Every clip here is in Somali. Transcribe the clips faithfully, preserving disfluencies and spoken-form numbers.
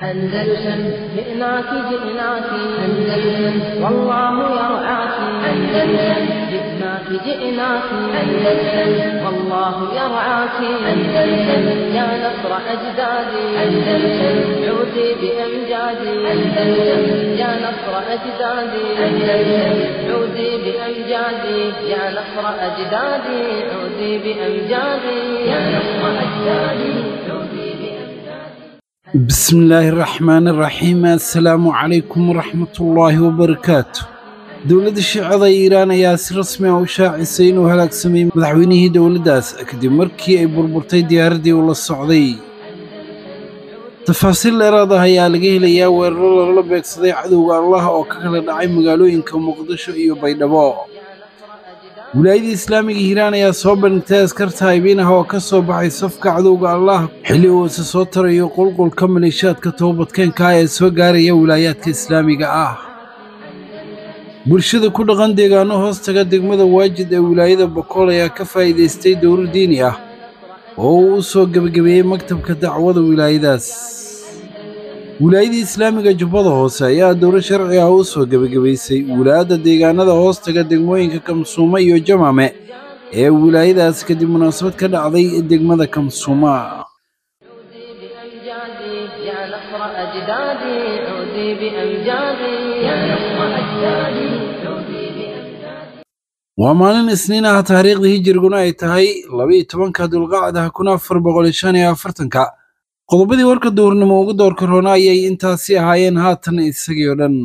أندلسن جئناك جئناك أندلسن والله يرعاك أندلسن جئناك جئناك أندلسن والله يرعاك أندلسن يا نصر أجدادي أندلسن عودي بأمجادي أندلسن يا نصر أجدادي أندلسن عودي بأمجادي يا نصر أجدادي عودي بأمجادي يا نصر أجدادي عودي بسم الله الرحمن الرحيم. السلام عليكم ورحمة الله وبركاته. دولة الشيعة إيران ayaa si rasmi ah u shaacisay inuu halaagsamay madaxweynihii dowladdaas kadib markii ay burburtay diyaaradii uu la socday. Tafaasiil dheeraad ah ayaa laga helayaa weeraro lala beegsaday cadowga Allah oo ka kala dhacay magaalooyinka Muqdisho iyo Baydhabo. wilaayada islaamiga Iiraan ayaa soo bandhigtay askar taayibiin ah oo ka soo baxay safka cadowga Allah xilli uu soo tarayo qulqulka maleeshiyaadka toobadkeenka ee soo gaaraya wilaayaadka islaamiga ah. bulshada ku dhaqan deegaano hoostaga degmada Waajid ee wilaayada Boqol ayaa ka faa'iideystay dowr diini ah oo uu soo gabagabeeyay maktabka dacwada wilaayadaas. wilaayada islaamiga Jubbada Hoose ayaa dowr sharci ah u soo gabagabeysay wilaayada deegaanada hoostaga degmooyinka Kamsuuma iyo Jamaame ee wilaayadaas kadib munaasabad ka dhacday degmada Kamsuuma. يا نصر أجدادي عودي بأمجادي يا نصر أجدادي عودي بأمجادي waa maalin isniin ah taariikhda hijriguna ay tahay laba iyo tobanka dulqaacda kun afar boqol shan iyo afartanka. qodobadii warka duurnimo ugu doorka roona ayay intaasi ahaayeen haatan isagii oo dhan.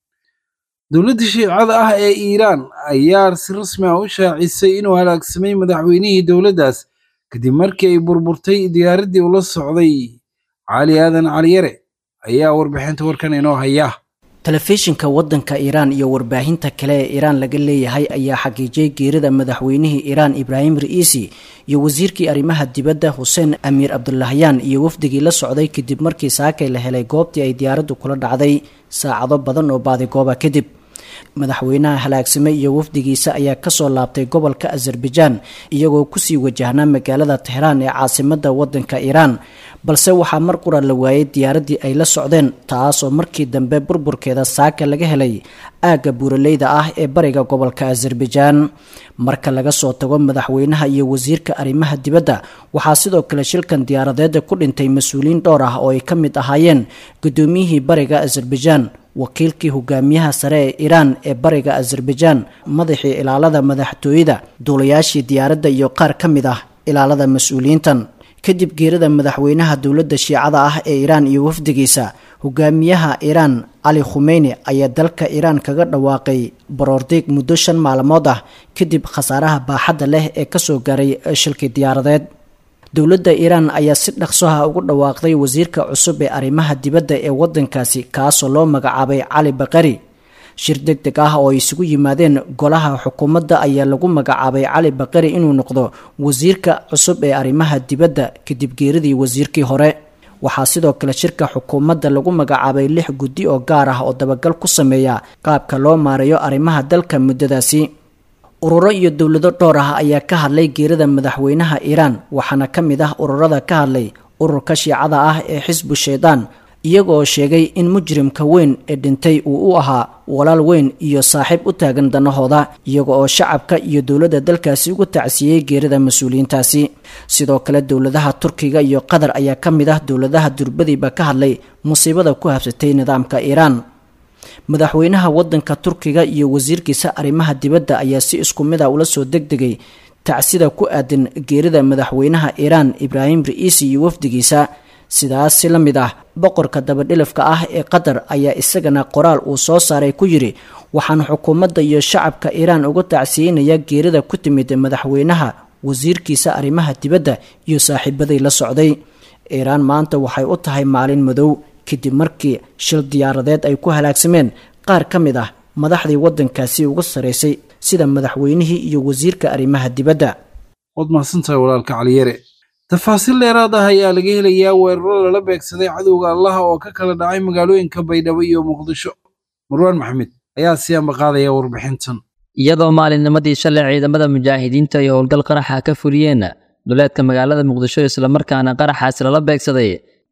dowladda shiicada ah ee Iiraan ayaa si rasmi ah u shaacisay inuu halaagsamay madaxweynihii dowladdaas kadib markii ay burburtay diyaaradii uu la socday. cali aadan cali yare ayaa warbixinta warkan inoo haya. telefishinka waddanka Iiraan iyo warbaahinta kale ee Iiraan laga leeyahay ayaa xaqiijiyay geerida madaxweynihii Iiraan Ibrahim Raisi iyo wasiirkii arrimaha dibadda Hussein Amir Abdullahian iyo wafdigii la socday kadib markii saakay la helay goobtii ay diyaaraddu kula dhacday saacado badan oo baadi gooba kadib. madaxweynaha halaagsamay iyo wafdigiisa ayaa ka soo laabtay gobolka Azerbaijan iyagoo ku sii wajahnaa magaalada Tehran ee caasimadda waddanka Iiraan, balse waxaa mar qura la waayay diyaaradii ay la socdeen, taasoo markii dambe burburkeeda saaka laga helay aagga buuraleyda ah ee bariga gobolka Azerbaijan. marka laga soo tago madaxweynaha iyo wasiirka arrimaha dibadda, waxaa sidoo kale shilkan diyaaradeed ku dhintay mas'uuliyiin dhowr ah oo ay ka mid ahaayeen gudoomiyihii bariga Azerbaijan, wakiilkii hogaamiyaha sare ee Iiraan ee bariga Azerbaijan, madaxii ilaalada madaxtooyada, duulayaashii diyaaradda iyo qaar ka mid ah ilaalada mas'uuliyiintan. kadib geerida madaxweynaha dowladda shiicada ah ee Iiraan iyo wafdigiisa, hogaamiyaha Iiraan Ali Khamenei ayaa dalka Iiraan kaga dhawaaqay baroordiiq muddo shan maalmood ah kadib khasaaraha baaxadda leh ee ka soo gaaray shilkii diyaaradeed. dowladda Iiraan ayaa si dhaqso ah ugu dhawaaqday wasiirka cusub ee arrimaha dibadda ee waddankaasi, kaasoo loo magacaabay Cali Baqari. shir degdeg ah oo ay isugu yimaadeen golaha xukuumadda ayaa lagu magacaabay Cali Baqari inuu noqdo wasiirka cusub ee arrimaha dibadda kadib geeridii wasiirkii hore. waxaa sidoo kale shirka xukuumadda lagu magacaabay lix guddi oo gaar ah oo dabagal ku sameeya qaabka loo maareeyo arrimaha dalka muddadaasi. ururo iyo dowlado dhowr ah ayaa ka hadlay geerida madaxweynaha Iiraan, waxaana ka mid ah ururada ka hadlay ururka shiicada ah ee Xisbu Shaydaan, iyagoo sheegay in mujrimka weyn ee dhintay uu u ahaa walaal weyn iyo saaxiib u taagan danahooda, iyaga oo shacabka iyo dowladda dalkaasi ugu tacsiyey geerida mas'uuliyiintaasi. sidoo kale dowladaha Turkiga iyo Qatar ayaa ka mid ah dowladaha durbadiiba ka hadlay musiibada ku habsatay nidaamka Iiraan. madaxweynaha waddanka Turkiga iyo wasiirkiisa arrimaha dibadda ayaa si isku mid ah ula soo degdegay tacsida ku aadan geerida madaxweynaha Iiraan Ibrahim Raisi iyo wafdigiisa. sidaas si la mid ah boqorka dabadhilifka ah ee Qatar ayaa isagana qoraal uu soo saaray ku yiri, waxaan xukuumadda iyo shacabka Iiraan uga tacsiyeynayaa geerida ku timid madaxweynaha, wasiirkiisa arrimaha dibadda iyo saaxiibaday la socday. Iiraan maanta waxay u tahay maalin madow kadib markii shil diyaaradeed ay ku halaagsameen qaar ka mid ah madaxdii waddankaasi uga sareysay sida madaxweynihii iyo wasiirka arrimaha dibadda. wad mahadsantahay walaalka Cali Yare. tafaasiil dheeraad ah ayaa laga helayaa weeraro lala beegsaday cadowga Allah oo ka kala dhacay magaalooyinka Baydhabo iyo Muqdisho. Marwan Maxamed ayaa si amba qaadaya warbixintan. iyadoo maalinnimadii shalay ciidamada mujaahidiinta iyo howlgal qaraxa ka fuliyeen duleedka magaalada Muqdisho isla markaana qaraxaas lala beegsaday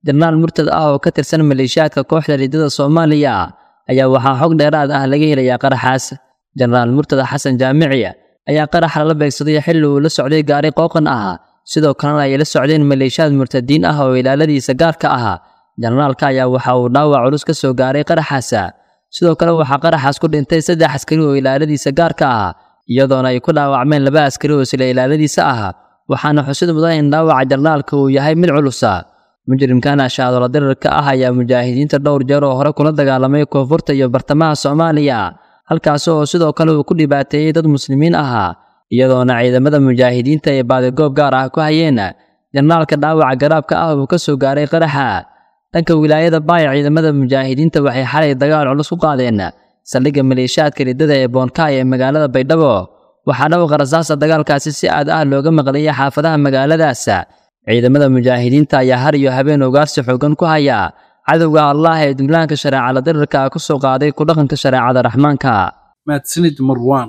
jenaraal murtad ah oo ka tirsan maleeshiyaadka kooxda riddada Soomaaliya ayaa waxaa xog dheeraad ah laga helayaa qaraxaas. Jenaraal murtad Xasan Jaamici ayaa qarax la beegsaday xilli uu la socday gaari qooqan ah, sidoo kalena ay la socdeen maleeshiyaad murtadiin ah oo ilaaladiisa gaarka ah. Jenaraalka ayaa waxa uu dhaawac culus ka soo gaaray qaraxaas. sidoo kale waxaa qaraxaas ku dhintay saddex askari oo ilaaladiisa gaarka ah, iyadoona ay ku dhaawacmeen laba askari oo sila ilaaladiisa ah. waxaana xusid mudan in dhaawaca jenaraalka uu yahay mid culus. mujrimkan ashaadola dirarka ah ayaa mujaahidiinta dhowr jeer oo hore kula dagaalamay koonfurta iyo bartamaha Soomaaliya, halkaas oo sidoo kale uu ku dhibaateeyay dad muslimiin ah, iyadoona ciidamada mujaahidiinta ay baadagoob gaar ah ku hayeen jenaraalka dhaawaca garaabka ah uu ka soo gaaray qaraxa. dhanka wilaayada Baay, ciidamada mujaahidiinta waxay xalay dagaal culus ku qaadeen saldhigga maleeshiyaadka riddada ee Boonkaay ee magaalada Baydhabo, waxaana uu qarasaasa dagaalkaasi si aad ah looga maqliyay xaafadaha magaaladaas. ciidamada mujaahidiinta ayaa har iyo habeen ugaarsi xoogan ku haya cadowga Allah ee duulaanka shareecada dirarka ku soo qaaday ku dhaqanka shareecada Raxmaanka. mahadsanid Marwan.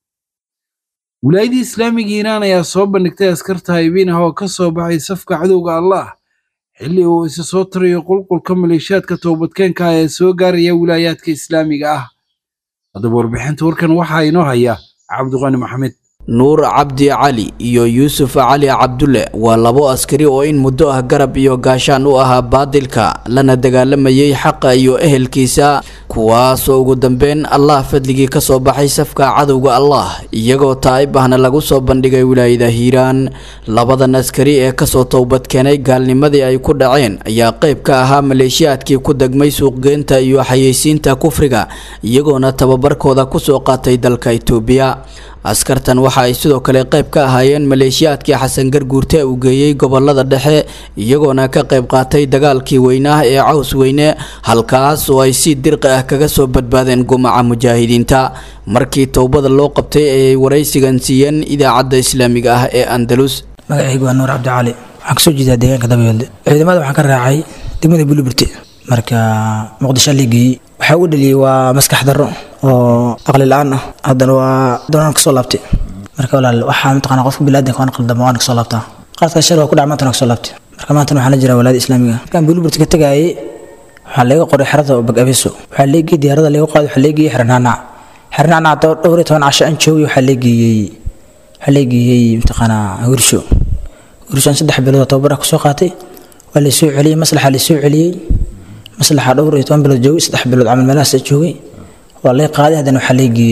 wilaayada Islaamiga Iiraan ayaa soo bandhigtay askar taayibiin ah oo ka soo baxay safka cadowga Allah xilli uu isa soo tirayo qulqulka maleeshiyaadka toobadkeenka ee soo gaaraya wilaayaadka Islaamiga ah. haddaba warbixinta warkan waxaa inoo haya Cabdiqani Maxamed. nuur cabdi cali iyo yuusuf cali cabdulle waa labo askari oo in muddo ah garab iyo gaashaan u ahaa baadilka lana dagaalamayay xaqa iyo ehelkiisa, kuwaasoo ugu dambeyn allah fadligii ka soo baxay safka cadowga allah iyagoo taa'ib ahna lagu soo bandhigay wilaayada Hiiraan. labadan askari ee kasoo toobadkeenay gaalnimadii ay ku dhaceen ayaa qayb ka ahaa maleeshiyaadkii ku degmay suuqgeynta iyo xayeysiinta kufriga, iyagoona tababarkooda kusoo qaatay dalka Itoobiya. askartan waxa ay sidoo kale qayb ka ahaayeen maleeshiyaadkii Xasan Garguurte uu geeyay gobolada dhexe, iyagoona ka qayb qaatay dagaalkii weynaa ee Caws Weyne, halkaas oo ay si dirqi ah kaga soo badbaadeen gumaca mujaahidiinta. markii toobada loo qabtay ay waraysigan siiyeen idaacadda Islaamiga ah ee Andalus. magacaygu waa Nuur Cabdi Cali, waxaan kasoo jeedaa deegaanka Dabayoolde. ciidamada waxaan ka raacay degmada Bulburti, marka Muqdisho ligii waxa uu dhaliyay waa maskax darro oo aqli la'aan ah, haddana waa doonaan ka soo laabtay. marka walaal waxaa mataqaanaa qofka bilaadanka waan qaldamo waan ka soo laabtaa, qaadka shar waa ku dhacay maanta ka soo laabtay. marka maanta waxaan la jiraa walaad Islaamiga kan Bulburti ka tagayay, waxaa laga qoray xerada oo Bagabeso, waxaa leegay diyaarada laga qaaday, waxaa leegay xirnaana xirnaana dhowr iyo toban casho aan joogay, waxaa leegay waxaa leegay mataqaanaa Wirsho Wirsho saddex bilood tababar ka soo qaatay, waa la soo celiyay maslaxa la soo celiyay maslaxa dhowr iyo toban bilood joogay, saddex bilood camal meelahaas joogay, waa la qaaday. haddana waxaa leegay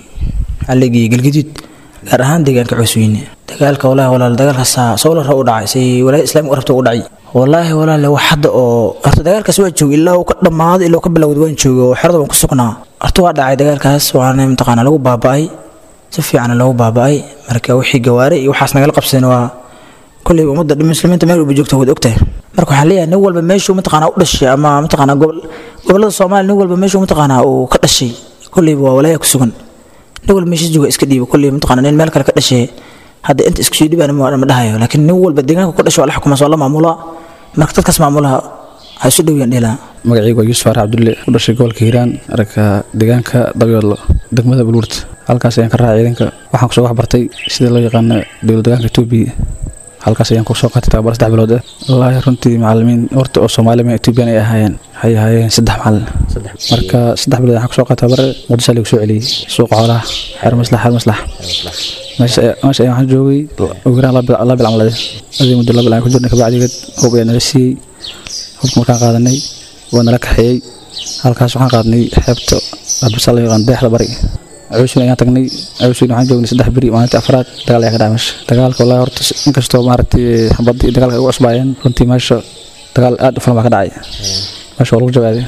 waxaa leegay Galgaduud gaar ahaan deegaanka Caws Weyne. dagaalka walahi walaal dagaalkaas soo la raaw dhacay si walaal Islaamiga rabto u dhacay. walahi walaal wax hadda oo horta dagaalkaas waa joogay ilaa uu ka dhamaado ilaa uu ka bilowday waan joogay oo xerada waan ku sugnaa. horta waa dhacay dagaalkaas, waana imtixaan lagu baaba'ay, si fiican lagu baaba'ay. marka wixii gawaaray iyo waxaas nagal qabseen waa kulli ummadda muslimiinta meel u joogto wada ogtahay. marka waxaan leeyahay nin walba meeshuu mataqaana u dhashay ama mataqaana gobol gobolada Soomaaliya nin walba meeshuu mataqaana uu ka dhashay kulli waa walaaya ku sugan, nin walba meeshii jooga iska dhiibo, kulli mataqaana nin meel kale ka dhashay hadda inta isku sii dhibaan ma dhahayo, laakiin nin walba deegaanka ku dhashay walax kuma soo la maamula. marka dadkaas maamulaha ay soo dhawiyaan dheela. magacaygu waa Yuusuf Cabdulle, u dhashay gobolka Hiiraan, arka deegaanka Dabayoolde, degmada Bulburti. halkaas ayaan ka raacay ciidanka, waxaan ku soo wax bartay sida loo yaqaan dowladda deegaanka Itoobiya. halkaas ayaan ku soo qaatay tababar saddex bilood ah. wallaahi runtii macallimiin horta oo Soomaali ma Ethiopian ay ahaayeen hay ahaayeen saddex macallin. marka saddex bilood waxaan ku soo qaatay tababar Muqdisho lagu soo celiyay suuqa xoolaha xer maslax xer maslax meesha meesha ayaan joogay ugu yaraan laba bil camal adii muddo laba bil aan ku jirnay kabacdigeed hub ayaan nala siiyey. hubka markaan qaadanay waa nala kaxeeyey, halkaas waxaan qaadnay xeebta absal la yaqaan deexda bari Caws Weyne ayaan tagnay. Caws Weyne waxaan joognay saddex beri, maalintii afraad dagaal ayaa ka dhacay meesha. dagaalka wallaahi horta inkastoo maaragtay xabadii iyo dagaalka ay u cusbaayeen, runtii meesha dagaal aad u fulan baa ka dhacay meesha waa lagu jawaaday.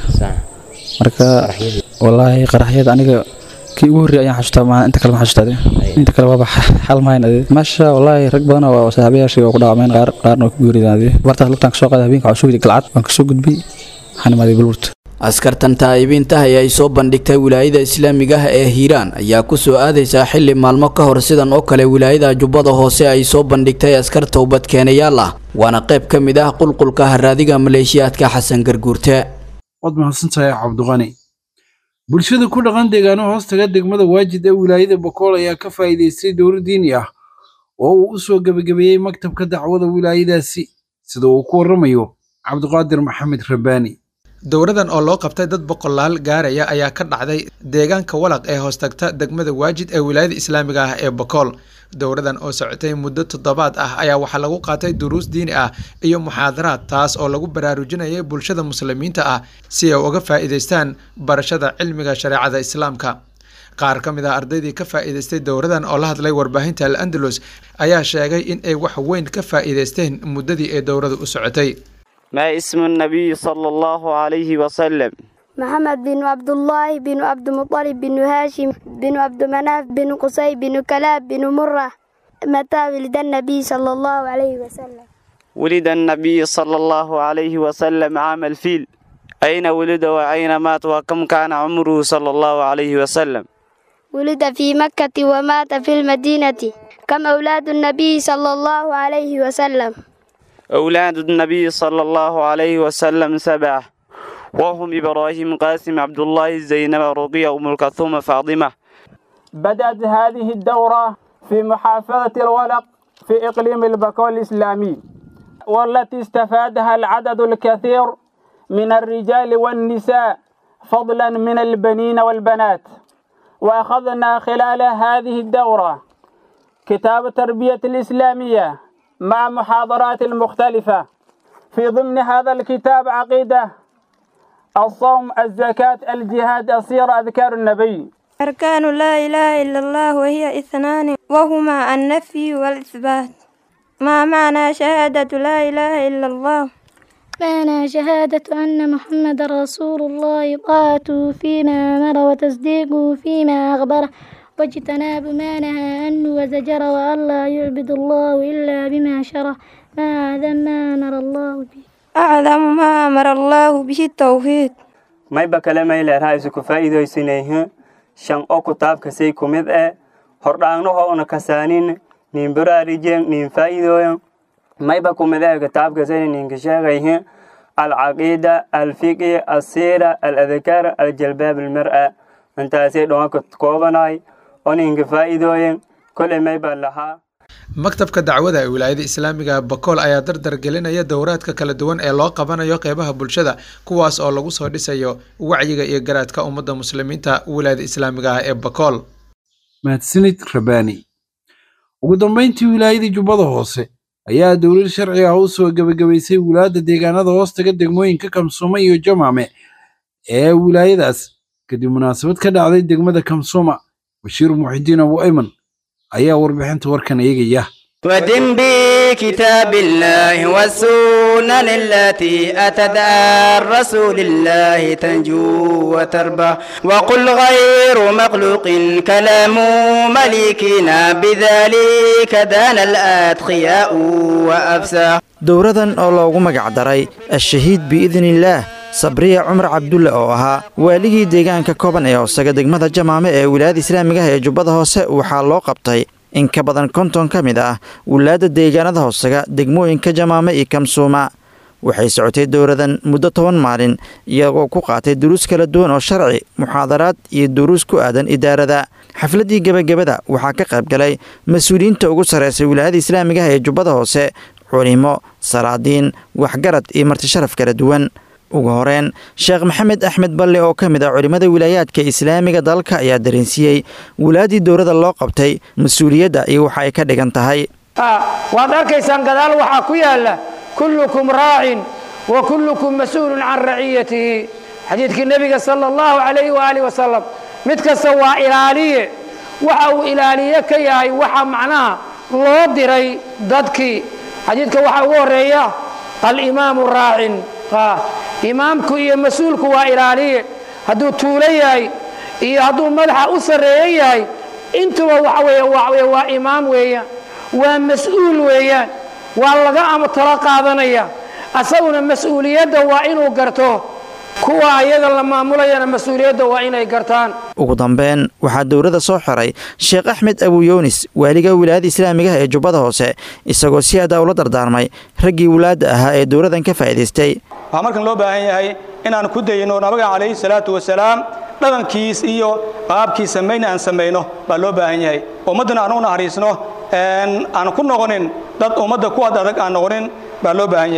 marka wallaahi qaraxyada aniga kii ugu horreeyay ayaan xasuustaa, maahan inta kale ma xasuustaaday, inta kale waaba xal mahayn adee meesha. wallaahi rag badan oo saaxiibayaashii oo ku dhaawacmeen, qaar qaarna waa ku geeriyoodeen. bartaas lugtaan ka soo qaaday habeenka waxaa soo yidhi galcad, waan ka soo gudbay waxaan imaaday Bulburti. askartan taa'ibiinta ay soo bandhigtay wilaayada Islaamiga ah ee Hiiraan ayaa ku soo aadaysa xilli maalmo ka hor sidan oo kale wilaayada Jubbada Hoose ay soo bandhigtay askar toobad keenayaal ah, waana qayb ka mid ah qulqulka haraadiga maleeshiyaadka Xasan Garguurte. wad mahadsantahay Cabdiqani. bulshada ku dhaqan deegaano hoostaga degmada Waajid ee wilaayada Boqol ayaa ka faa'iideystay dowlad diini ah oo uu u soo gabagabeeyay maktabka dacwada wilaayadaasi, sida uu ku waramayo cabdiqaadir maxamed rabaani dowradan oo loo qabtay dad boqolaal gaaraya ayaa ka dhacday deegaanka walaq ee hoostagta degmada waajid ee wilaayada islaamiga ah ee Bakool. dowradan oo socotay muddo toddobaad ah ayaa waxaa lagu qaatay duruus diini ah iyo muxaadaraad taas oo lagu baraarujinayay bulshada muslimiinta ah si ay uga faa'iideystaan barashada cilmiga shareecada islaamka. qaar ka mid ah ardaydii ka faa'iideystay dowradan oo la hadlay warbaahinta Al-Andalus ayaa sheegay in ay wax weyn ka faa'iideysteen muddadii ay dowradu u socotay. ما اسم النبي صلى الله عليه وسلم؟ محمد بن عبد الله بن عبد المطلب بن هاشم بن عبد مناف بن قصي بن كلاب بن مرة. متى ولد النبي صلى الله عليه وسلم؟ ولد النبي صلى الله عليه وسلم عام الفيل. أين ولد وأين مات وكم كان عمره صلى الله عليه وسلم؟ ولد في مكة ومات في المدينة. كم أولاد النبي صلى الله عليه وسلم؟ أولاد النبي صلى الله عليه وسلم سبعة، وهم إبراهيم قاسم عبد الله زينب رقية أم الكلثوم فاطمة. بدأت هذه الدورة في محافظة الولق في إقليم البكول الإسلامي، والتي استفادها العدد الكثير من الرجال والنساء فضلا من البنين والبنات. وأخذنا خلال هذه الدورة كتاب التربية الإسلامية مع محاضرات المختلفة. في ضمن هذا الكتاب عقيدة، الصوم، الزكاة، الجهاد، السيرة، أذكار النبي. أركان لا إله إلا الله وهي اثنان وهما النفي والإثبات. ما معنى شهادة لا إله إلا الله؟ معنى شهادة أن محمد رسول الله طاعته فيما أمر وتصديقه فيما أخبره واجتناب ما نهى عنه وزجر وأن لا يعبد الله إلا بما شرع. ما أعظم ما أمر الله به؟ أعظم ما أمر الله به التوحيد. ما يبقى كلام إلى رئيس كفايد ويسنيه شان أو كتاب كسي كمد أ هرانه أنا كسانين نين برارجين نين فايدوين. ما يبقى كمد أ كتاب كسي نين كشاغيه العقيدة، الفقه، السيرة، الأذكار، الجلباب، المرأة. أنت أسير دوانك تكوبناي maktabka dacwada ee wilaayada islaamiga Bakool ayaa dardar gelinaya dowraadka kala duwan ee loo qabanayo qeybaha bulshada kuwaas oo lagu soo dhisayo wacyiga iyo garaadka ummadda muslimiinta wilaayada islaamiga ee Bakool. mahadsanid Rabaani. ugu dambeyntii wilaayada Jubbada Hoose ayaa dowlad sharci ah u soo gabagabaysay wilaayada deegaanada hoostaga degmooyinka Kamsuma iyo Jamaame ee wilaayadaas kadib munaasabad ka dhacday degmada Kamsuma. بشير محدين أبو أيمن أيها وربحنت وركن إيجيا ودم بكتاب الله والسنن التي أتت عن رسول الله تنجو وتربى وقل غير مخلوق كلام مليكنا بذلك دان الأتقياء وأفسى. دورة الله مقع دري الشهيد بإذن الله صبرية عمر عبدالله oo ahaa waaligii deegaanka kooban ee hoosaga degmada Jamaame ee wilaayada islaamiga ah ee Jubbada Hoose waxaa loo qabtay in ka badan konton ka mid ah wilaayada deegaanada hoosaga degmooyinka Jamaame iyo Kamsuma. waxay socotay dowradan muddo toban maalin iyagoo ku qaatay duruus kala duwan oo sharci, muxaadaraad iyo duruus ku aadan idaarada. xafladii gabagabada waxaa ka qayb galay mas'uuliyiinta ugu sarreeyay wilaayada islaamiga ah ee Jubbada Hoose, culimo, salaadiin, waxgarad iyo marti sharaf kala duwan. ugu horeen Sheekh Maxamed Axmed Balle oo ka mid ah culimada wilaayaadka islaamiga dalka ayaa dareensiiyay wilaadii dowladda loo qabtay mas'uuliyadda iyo waxa ay ka dhigan tahay. waad arkaysaan gadaal waxa ku yaala kullukum raa'in wa kullukum mas'uulun an ra'iyatihi. xadiidkii nabiga sallallahu alayhi wa alihi wasallam mid kasta waa ilaaliye waxa uu ilaaliye ka yahay waxa macnaha loo diray dadkii. xadiidka waxa ugu horeeya al-imaamu raa'in imaamku iyo mas'uulku waa ilaaliye hadduu tuulo yahay iyo hadduu madaxa u sarreeyan yahay intuba waxa weeye waa waa imaam weeyaan waa mas'uul weeyaan waa laga ama tala qaadanaya asaguna mas'uuliyadda waa inuu garto kuwa ayaga la maamulayana mas'uuliyadda waa inay gartaan. ugu dambeyn waxaa dowladda soo xiray Sheekh Axmed Abu Yoonis waaliga wilaayada islaamiga ee Jubbada Hoose isagoo si aad ula dardaarmay raggii wilaayada ahaa ee dowladan ka faa'iideystay. waxaa markan loo baahan yahay inaan ku dayno nabiga calayhi salaatu wasalaam dhaqankiis iyo qaabkiisa sameeyna aan sameeyno baa loo baahan yahay. ummadana aan u naxariisno aan ku noqonin dad ummadda ku adag aan noqonin baa loo baahan yahay.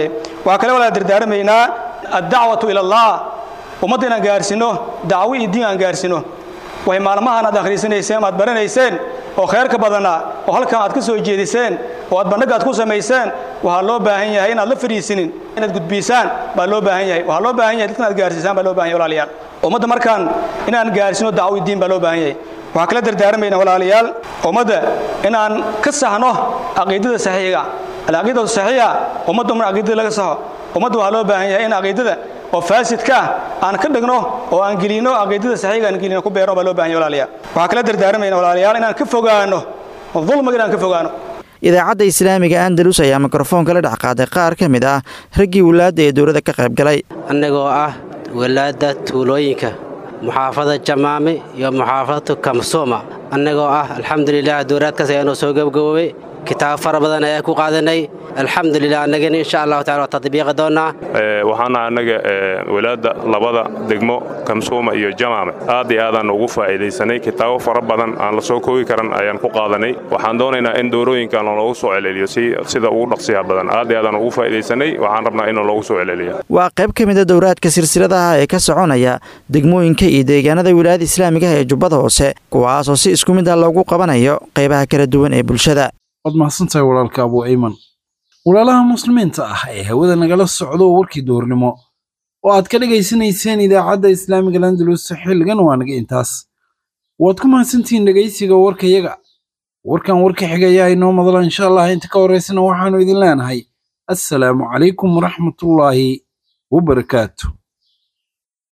waa kale wala dardaarmaynaa ad-da'watu ila Allah ummadina gaarsino dacwo iyo diin aan gaarsino way maalmahan aad akhriisanayseen aad baranayseen oo khayrka badana oo halkan aad ka soo jeediseen oo aad bandhig aad ku samayseen waxa loo baahan yahay inaad la fariisinin inaad gudbisaan baa loo baahan yahay waxa loo baahan yahay dadka aad gaarsiisaan baa loo baahan yahay walaalayaal ummadda markaan inaan gaarsino dacwo diin baa loo baahan yahay waxa kala dardaarmayna walaalayaal ummadda inaan ka saxno aqeedada saxiiga aqeedada saxiiga ummadda mar aqeedada laga saxo ummadda waxa loo baahan yahay in aqeedada oo faasidka aan ka dhigno oo aan gelino aqeedada saxiiga aan gelino ku beero baa loo baahan yahay walaalayaal waxa kala dardaarmayna walaalayaal inaan ka fogaano dulmiga inaan ka fogaano idaacadda islaamiga andalus ayaa mikrofoonka la dhex qaaday qaar ka mid ah raggii walaadda ee dowladda ka qayb galay annagoo ah walaadda tuulooyinka muxaafada jamaame iyo muxaafadatu kamsooma annagoo ah alxamdulilah dowlaadkaas ayaanoo soo gabgaboobay kitaab fara badan ayaa ku qaadanay alxamdulilah annagana insha allahu tacala waa tadbiiqi doonaa waxaana annaga walaadda labada degmo kamsooma iyo jamaame aad iyo aadaan ugu faa'iidaysanay kitaabo fara badan aan la soo koobi karan ayaan ku qaadanay waxaan doonaynaa in doorooyinkan loogu soo celceliyo si sida ugu dhaqsiyaha badan aad iyo aadaan ugu faa'iidaysanay waxaan rabnaa in loogu soo celceliyo waa qayb ka mid ah dowraadka silsiladaha ee ka soconaya degmooyinka iyo deegaanada wilaayada islaamiga ee jubbada hoose kuwaasoo si isku mid ah loogu qabanayo qaybaha kala duwan ee bulshada waad mahadsantahay walaalka abu ayman walaalaha muslimiinta ah ee hawada nagala socdo warkii duurnimo oo aad ka dhegaysanayseen idaacadda islaamiga landalus xilligan waa naga intaas waad ku mahadsantihiin dhegaysiga warkayaga warkan warka xigayaa inoo madala insha allah inta ka horeysana waxaanu idin leenahay assalaamu calaykum waraxmatullaahi wabarakaatu